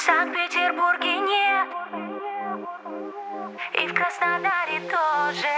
Санкт-Петербурге нет, и в Краснодаре тоже.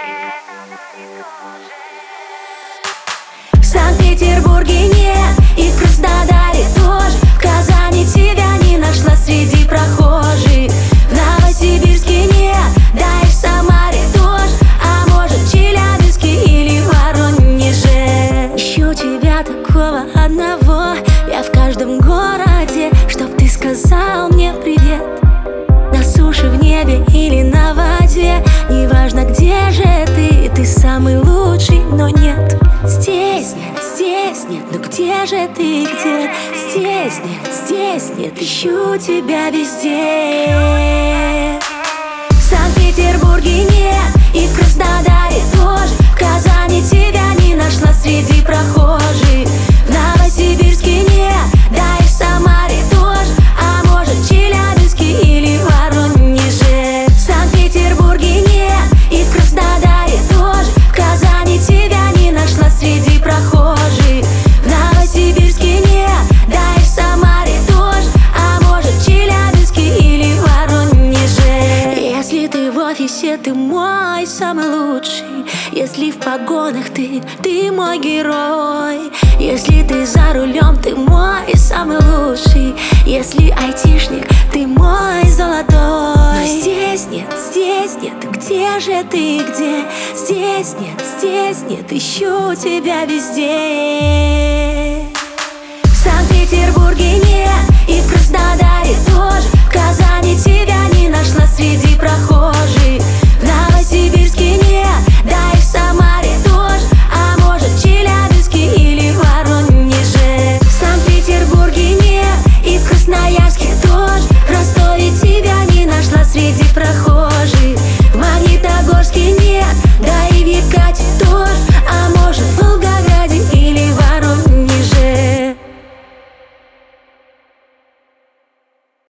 В Санкт-Петербурге нет, и в Краснодаре тоже. В Казани тебя не нашла среди прохожих. В Новосибирске нет, да и в Самаре тоже. А может, в Челябинске или в Воронеже. Ищу тебя такого одного, я в каждом городе, чтоб ты сказал мне привет. На суше, в небе или на воде, неважно, где же ты самый лучший, но нет. Здесь нет, ну где же ты, где? Здесь нет, ищу тебя везде. В Санкт-Петербурге нет, и в Краснодаре тоже. В Казани тебя не нашла среди прохожих. В Новосибирске нет, да и в Самаре тоже. А может, в Челябинске или в Воронеже. В Санкт-Петербурге нет, и в Краснодаре тоже. В Казани тебя не нашла среди прохожих. В Новосибирске нет, да и в Самаре тоже. А может, в Челябинске или в Воронеже. Если ты в офисе, ты мой самый лучший. Если в погонах, ты мой герой. Если ты за рулем, ты мой самый лучший. Если айтишник, ты мой золотой. Но здесь нет, где же ты, где? Здесь нет, ищу тебя везде. В Санкт-Петербурге нет, и в Краснодаре